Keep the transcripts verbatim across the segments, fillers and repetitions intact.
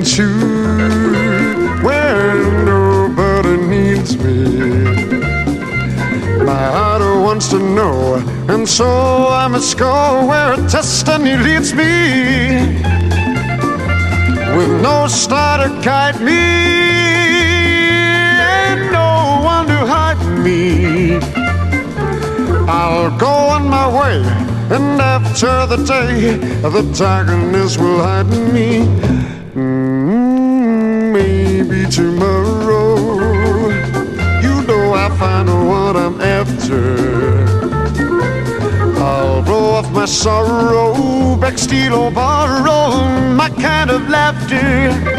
into where nobody needs me. My heart wants to know, and so I must go where destiny leads me. With no star to guide me, and no one to hide me, I'll go on my way, and after the day, the darkness will hide me. Mm, maybe tomorrow, you know I'll find what I'm after. I'll blow off my sorrow, beg, steal or borrow my kind of laughter.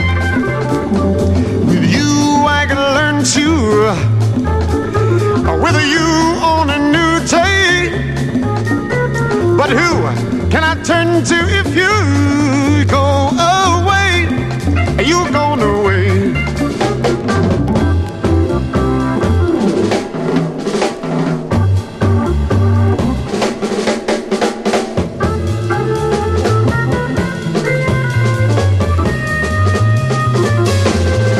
With you I can learn to, with you on a new day. But who can I turn to if you